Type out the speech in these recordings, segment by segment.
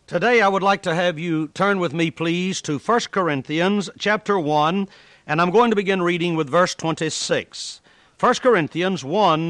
Today I would like to have you turn with me, please, to 1 Corinthians chapter 1, and I'm going to begin reading with verse 26. 1 Corinthians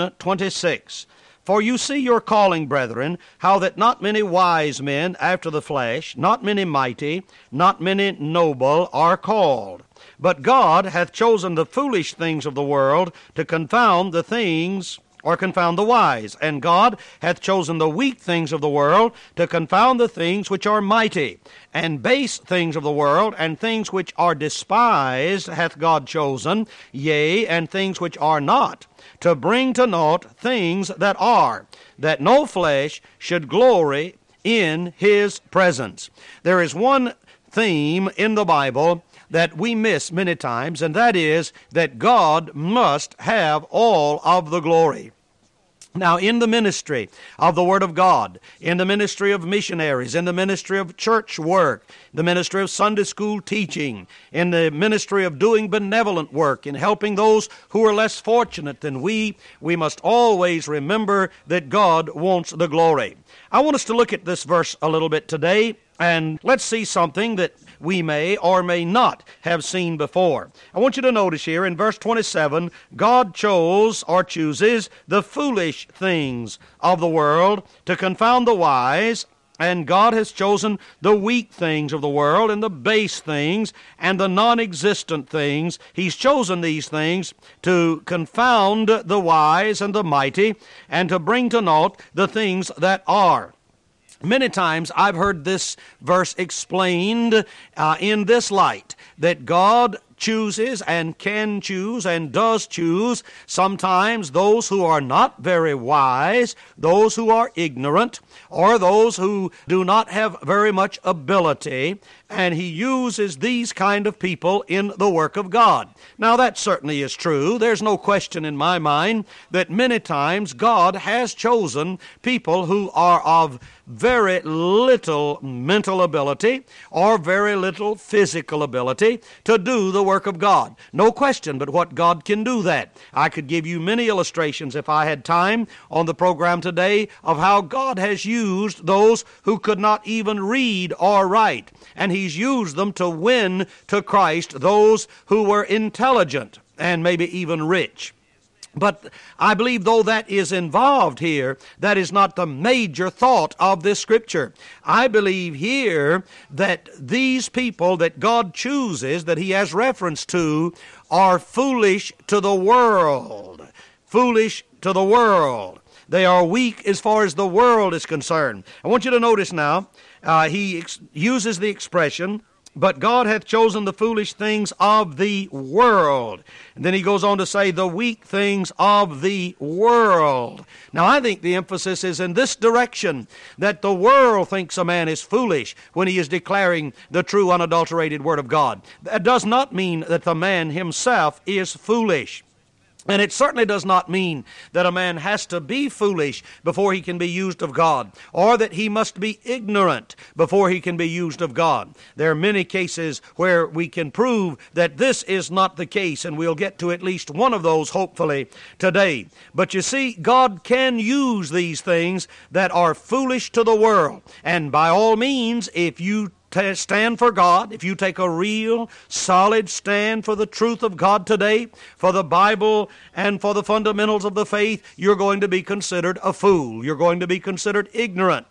1:26. For you see your calling, brethren, how that not many wise men after the flesh, not many mighty, not many noble are called. But God hath chosen the foolish things of the world to confound the things, or confound the wise. And God hath chosen the weak things of the world to confound the things which are mighty. And base things of the world, and things which are despised hath God chosen, yea, and things which are not, to bring to naught things that are, that no flesh should glory in his presence. There is one theme in the Bible that we miss many times, and that is that God must have all of the glory. Now, in the ministry of the Word of God, in the ministry of missionaries, in the ministry of church work, the ministry of Sunday school teaching, in the ministry of doing benevolent work, in helping those who are less fortunate than we must always remember that God wants the glory. I want us to look at this verse a little bit today, and let's see something that we may or may not have seen before. I want you to notice here in verse 27, God chose or chooses the foolish things of the world to confound the wise, and God has chosen the weak things of the world and the base things and the non-existent things. He's chosen these things to confound the wise and the mighty and to bring to naught the things that are. Many times I've heard this verse explained in this light, that God chooses and can choose and does choose sometimes those who are not very wise, those who are ignorant, or those who do not have very much ability, and he uses these kind of people in the work of God. Now that certainly is true. There's no question in my mind that many times God has chosen people who are of very little mental ability or very little physical ability to do the work of God. No question but what God can do that. I could give you many illustrations if I had time on the program today of how God has used those who could not even read or write, and he's used them to win to Christ those who were intelligent and maybe even rich. But I believe though that is involved here, that is not the major thought of this scripture. I believe here that these people that God chooses, that he has reference to, are foolish to the world. Foolish to the world. They are weak as far as the world is concerned. I want you to notice now, he uses the expression, but God hath chosen the foolish things of the world. And then he goes on to say, the weak things of the world. Now, I think the emphasis is in this direction, that the world thinks a man is foolish when he is declaring the true, unadulterated Word of God. That does not mean that the man himself is foolish. And it certainly does not mean that a man has to be foolish before he can be used of God, or that he must be ignorant before he can be used of God. There are many cases where we can prove that this is not the case, and we'll get to at least one of those, hopefully, today. But you see, God can use these things that are foolish to the world. And by all means, if you stand for God, if you take a real, solid stand for the truth of God today, for the Bible and for the fundamentals of the faith, you're going to be considered a fool. You're going to be considered ignorant.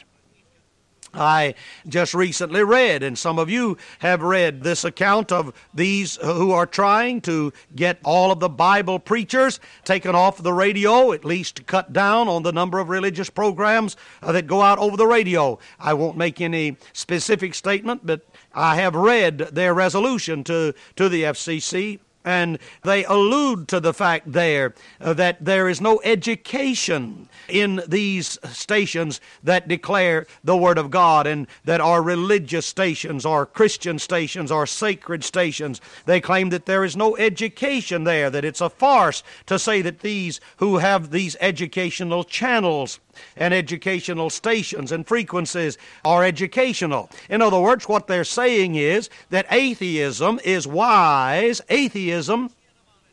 I just recently read, and some of you have read this account of these who are trying to get all of the Bible preachers taken off the radio, at least to cut down on the number of religious programs that go out over the radio. I won't make any specific statement, but I have read their resolution to the FCC. And they allude to the fact there that there is no education in these stations that declare the Word of God and that are religious stations or Christian stations or sacred stations. They claim that there is no education there, that it's a farce to say that these who have these educational channels and educational stations and frequencies are educational. In other words, what they're saying is that atheism is wise. Atheism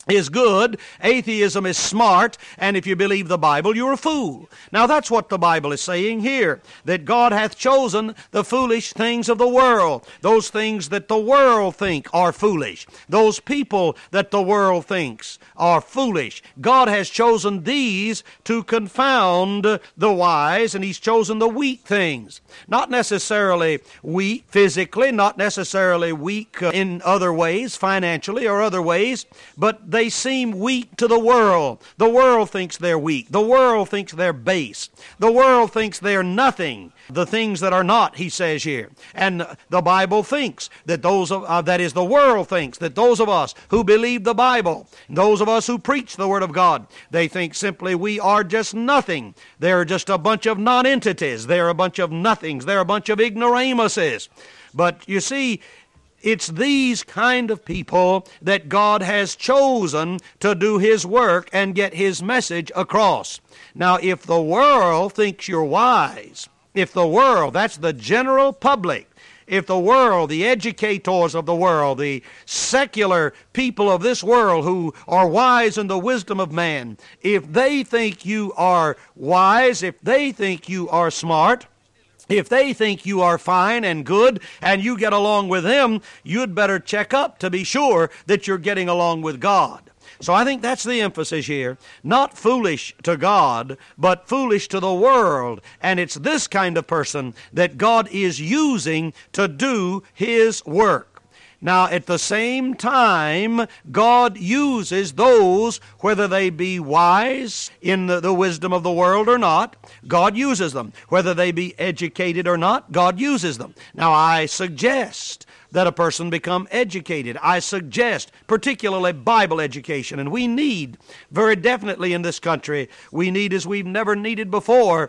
is good, atheism is smart, and if you believe the Bible, you're a fool. Now that's what the Bible is saying here, that God hath chosen the foolish things of the world, those things that the world think are foolish, those people that the world thinks are foolish. God has chosen these to confound the wise, and He's chosen the weak things. Not necessarily weak physically, not necessarily weak in other ways, financially or other ways, but they seem weak to the world. The world thinks they're weak. The world thinks they're base. The world thinks they're nothing. The things that are not, he says here. And the Bible thinks that that is, the world thinks that those of us who believe the Bible, those of us who preach the Word of God, they think simply we are just nothing. They're just a bunch of non-entities. They're a bunch of nothings. They're a bunch of ignoramuses. But you see, it's these kind of people that God has chosen to do His work and get His message across. Now, if the world thinks you're wise, if the world, that's the general public, if the world, the educators of the world, the secular people of this world who are wise in the wisdom of man, if they think you are wise, if they think you are smart, if they think you are fine and good and you get along with them, you'd better check up to be sure that you're getting along with God. So I think that's the emphasis here. Not foolish to God, but foolish to the world. And it's this kind of person that God is using to do His work. Now, at the same time, God uses those, whether they be wise in the wisdom of the world or not, God uses them. Whether they be educated or not, God uses them. Now, I suggest that a person become educated. I suggest particularly Bible education. And we need, very definitely in this country, we need, as we've never needed before,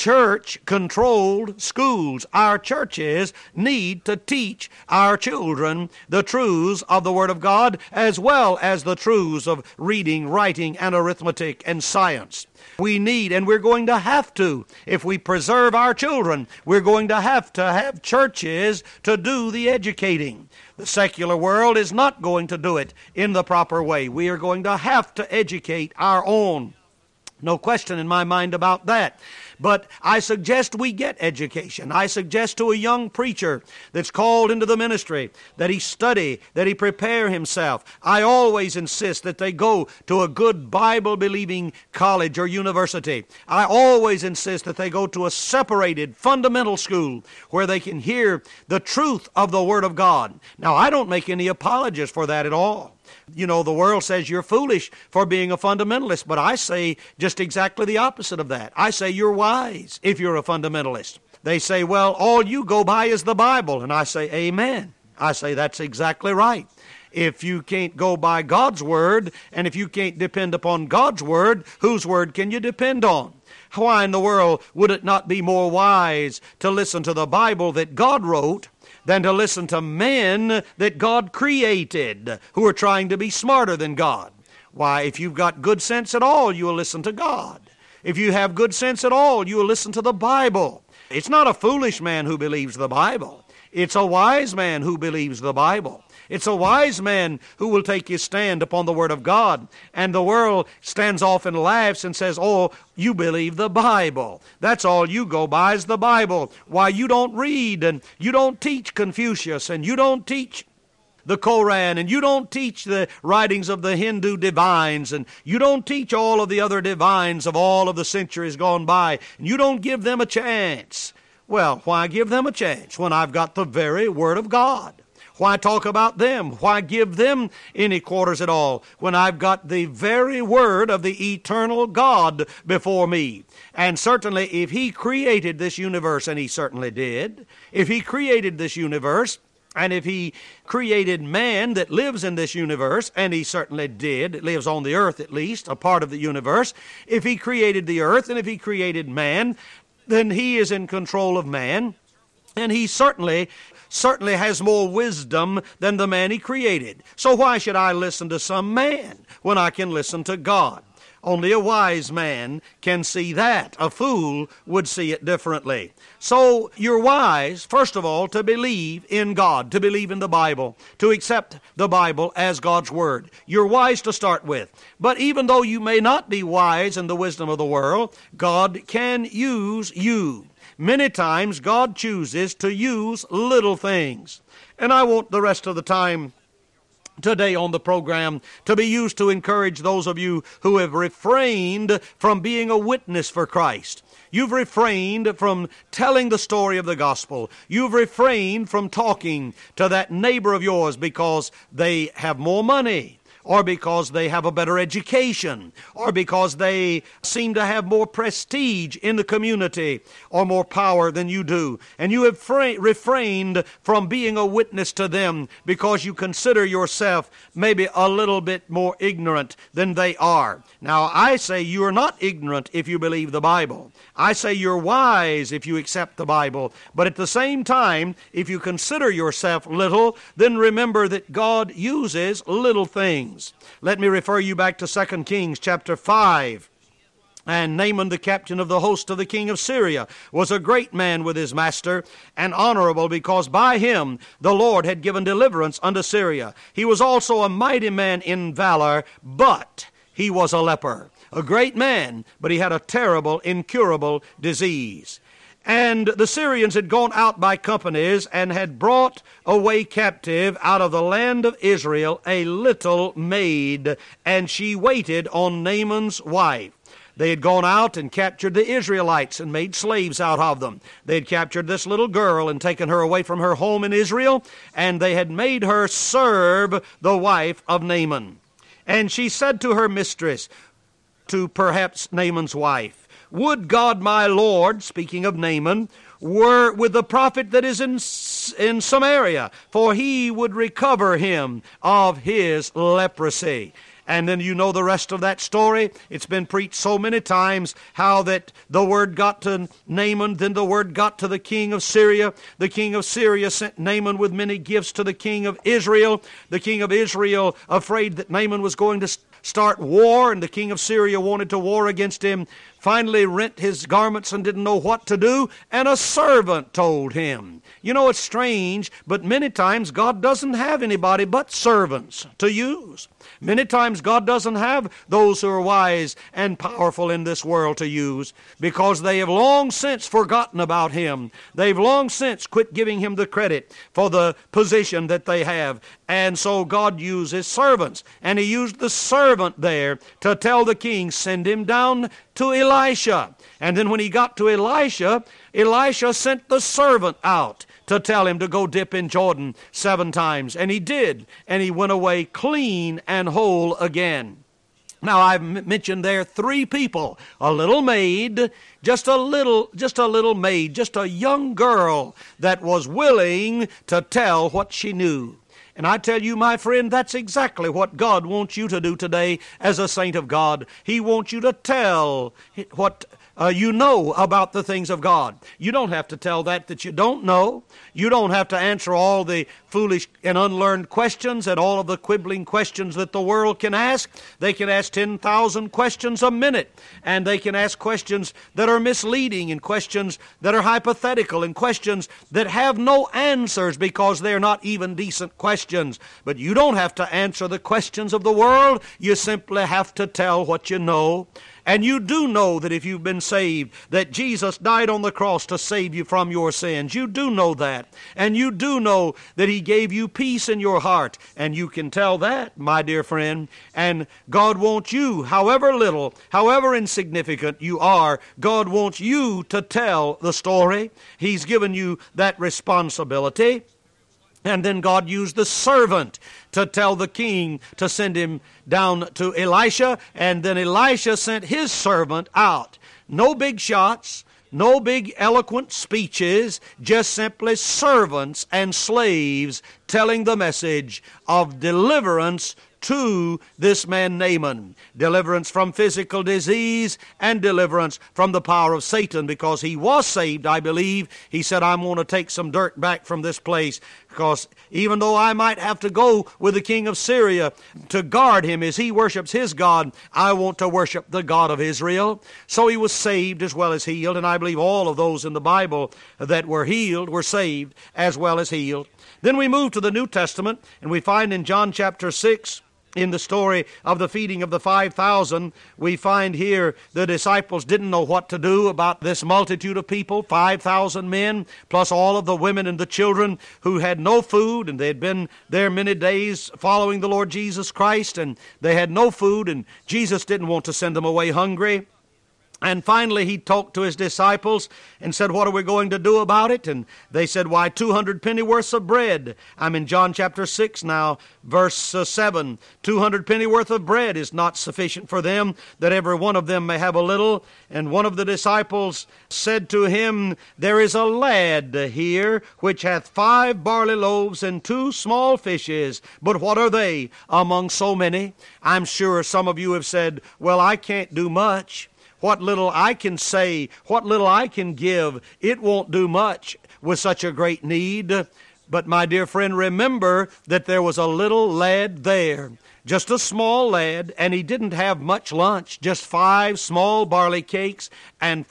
church-controlled schools. Our churches need to teach our children the truths of the Word of God, as well as the truths of reading, writing, and arithmetic and science. We need, and we're going to have to, if we preserve our children, we're going to have churches to do the educating. The secular world is not going to do it in the proper way. We are going to have to educate our own. No question in my mind about that. But I suggest we get education. I suggest to a young preacher that's called into the ministry that he study, that he prepare himself. I always insist that they go to a good Bible-believing college or university. I always insist that they go to a separated fundamental school where they can hear the truth of the Word of God. Now, I don't make any apologies for that at all. You know, the world says you're foolish for being a fundamentalist, but I say just exactly the opposite of that. I say you're wise if you're a fundamentalist. They say, well, all you go by is the Bible, and I say, amen. I say that's exactly right. If you can't go by God's Word, and if you can't depend upon God's Word, whose Word can you depend on? Why in the world would it not be more wise to listen to the Bible that God wrote than to listen to men that God created who are trying to be smarter than God? Why, if you've got good sense at all, you will listen to God. If you have good sense at all, you will listen to the Bible. It's not a foolish man who believes the Bible. It's a wise man who believes the Bible. It's a wise man who will take his stand upon the Word of God. And the world stands off and laughs and says, oh, you believe the Bible. That's all you go by is the Bible. Why, you don't read, and you don't teach Confucius, and you don't teach the Koran, and you don't teach the writings of the Hindu divines, and you don't teach all of the other divines of all of the centuries gone by, and you don't give them a chance. Well, why give them a chance when I've got the very Word of God? Why talk about them? Why give them any quarters at all when I've got the very Word of the eternal God before me? And certainly if He created this universe, and He certainly did, if He created this universe, and if He created man that lives in this universe, and He certainly did, lives on the earth at least, a part of the universe, if He created the earth and if He created man, then He is in control of man, and He certainly has more wisdom than the man He created. So why should I listen to some man when I can listen to God? Only a wise man can see that. A fool would see it differently. So you're wise, first of all, to believe in God, to believe in the Bible, to accept the Bible as God's Word. You're wise to start with. But even though you may not be wise in the wisdom of the world, God can use you. Many times God chooses to use little things. And I want the rest of the time today on the program to be used to encourage those of you who have refrained from being a witness for Christ. You've refrained from telling the story of the gospel. You've refrained from talking to that neighbor of yours because they have more money, or because they have a better education, or because they seem to have more prestige in the community or more power than you do. And you have refrained from being a witness to them because you consider yourself maybe a little bit more ignorant than they are. Now, I say you are not ignorant if you believe the Bible. I say you're wise if you accept the Bible. But at the same time, if you consider yourself little, then remember that God uses little things. Let me refer you back to 2 Kings chapter 5. And Naaman, the captain of the host of the king of Syria, was a great man with his master, and honorable, because by him the Lord had given deliverance unto Syria. He was also a mighty man in valor, but he was a leper. A great man, but he had a terrible, incurable disease. And the Syrians had gone out by companies and had brought away captive out of the land of Israel a little maid, and she waited on Naaman's wife. They had gone out and captured the Israelites and made slaves out of them. They had captured this little girl and taken her away from her home in Israel, and they had made her serve the wife of Naaman. And she said to her mistress, to perhaps Naaman's wife, "Would God my Lord," speaking of Naaman, "were with the prophet that is in Samaria, for he would recover him of his leprosy." And then you know the rest of that story. It's been preached so many times how that the word got to Naaman, then the word got to the king of Syria. The king of Syria sent Naaman with many gifts to the king of Israel. The king of Israel, afraid that Naaman was going to start war, and the king of Syria wanted to war against him, finally rent his garments and didn't know what to do, and a servant told him. You know, it's strange, but many times God doesn't have anybody but servants to use. Many times God doesn't have those who are wise and powerful in this world to use, because they have long since forgotten about Him. They've long since quit giving Him the credit for the position that they have. And so God uses servants. And He used the servant there to tell the king, send him down to Elisha. And then when he got to Elisha, Elisha sent the servant out to tell him to go dip in Jordan 7 times. And he did. And he went away clean and whole again. Now, I've mentioned there 3 people. A little maid, just a little maid, just a young girl that was willing to tell what she knew. And I tell you, my friend, that's exactly what God wants you to do today as a saint of God. He wants you to tell what you know about the things of God. You don't have to tell that you don't know. You don't have to answer all the foolish and unlearned questions and all of the quibbling questions that the world can ask. They can ask 10,000 questions a minute, and they can ask questions that are misleading and questions that are hypothetical and questions that have no answers because they're not even decent questions. But you don't have to answer the questions of the world. You simply have to tell what you know. And you do know that if you've been saved, that Jesus died on the cross to save you from your sins. You do know that. And you do know that He gave you peace in your heart. And you can tell that, my dear friend. And God wants you, however little, however insignificant you are, God wants you to tell the story. He's given you that responsibility. And then God used the servant to tell the king to send him down to Elisha. And then Elisha sent his servant out. No big shots, no big eloquent speeches, just simply servants and slaves telling the message of deliverance to this man Naaman. Deliverance from physical disease and deliverance from the power of Satan, because he was saved, I believe. He said, I'm going to take some dirt back from this place, because even though I might have to go with the king of Syria to guard him as he worships his God, I want to worship the God of Israel. So he was saved as well as healed, and I believe all of those in the Bible that were healed were saved as well as healed. Then we move to the New Testament, and we find in John chapter 6, in the story of the feeding of the 5,000, we find here the disciples didn't know what to do about this multitude of people, 5,000 men, plus all of the women and the children who had no food, and they had been there many days following the Lord Jesus Christ, and they had no food, and Jesus didn't want to send them away hungry. And finally, he talked to his disciples and said, what are we going to do about it? And they said, why, 200 pennyworths of bread. I'm in John chapter 6 now, verse 7. 200 pennyworth of bread is not sufficient for them, that every one of them may have a little. And one of the disciples said to him, there is a lad here which hath 5 barley loaves and 2 small fishes. But what are they among so many? I'm sure some of you have said, well, I can't do much. What little I can say, what little I can give, it won't do much with such a great need. But my dear friend, remember that there was a little lad there, just a small lad, and he didn't have much lunch, just 5 small barley cakes and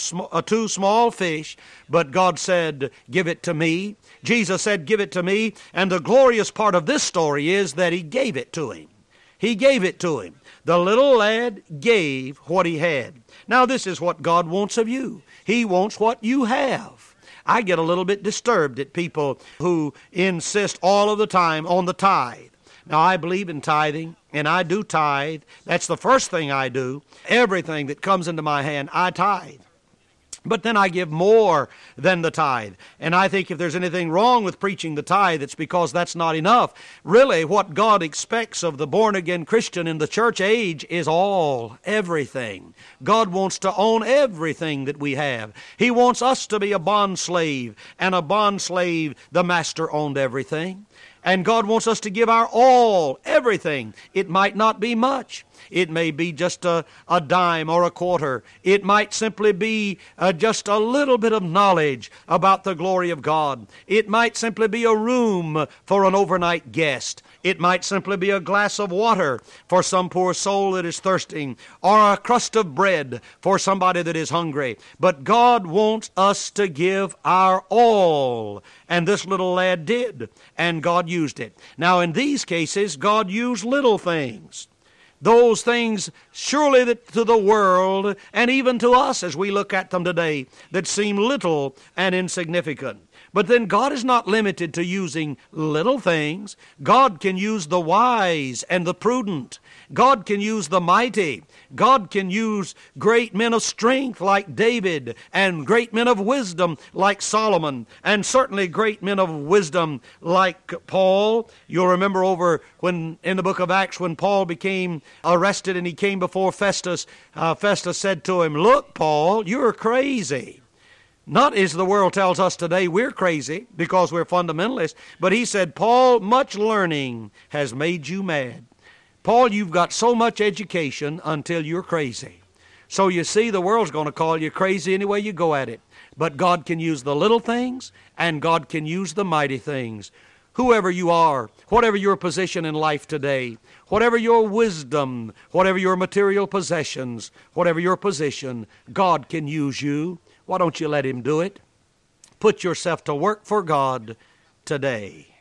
2 small fish. But God said, give it to me. Jesus said, give it to me. And the glorious part of this story is that he gave it to him. He gave it to him. The little lad gave what he had. Now, this is what God wants of you. He wants what you have. I get a little bit disturbed at people who insist all of the time on the tithe. Now, I believe in tithing, and I do tithe. That's the first thing I do. Everything that comes into my hand, I tithe. But then I give more than the tithe. And I think if there's anything wrong with preaching the tithe, it's because that's not enough. Really, what God expects of the born-again Christian in the church age is everything. God wants to own everything that we have. He wants us to be a bond slave, and a bond slave, the master owned everything. And God wants us to give our all, everything. It might not be much. It may be just a dime or a quarter. It might simply be just a little bit of knowledge about the glory of God. It might simply be a room for an overnight guest. It might simply be a glass of water for some poor soul that is thirsting, or a crust of bread for somebody that is hungry. But God wants us to give our all. And this little lad did, and God used it. Now, in these cases, God used little things. Those things surely that to the world and even to us as we look at them today that seem little and insignificant. But then God is not limited to using little things. God can use the wise and the prudent. God can use the mighty. God can use great men of strength like David, and great men of wisdom like Solomon, and certainly great men of wisdom like Paul. You'll remember over when in the book of Acts when Paul became arrested and he came before Festus, Festus said to him, look, Paul, you're crazy. Not as the world tells us today we're crazy because we're fundamentalists, but he said, Paul, much learning has made you mad. Paul, you've got so much education until you're crazy. So you see, the world's going to call you crazy any way you go at it. But God can use the little things, and God can use the mighty things. Whoever you are, whatever your position in life today, whatever your wisdom, whatever your material possessions, whatever your position, God can use you. Why don't you let Him do it? Put yourself to work for God today.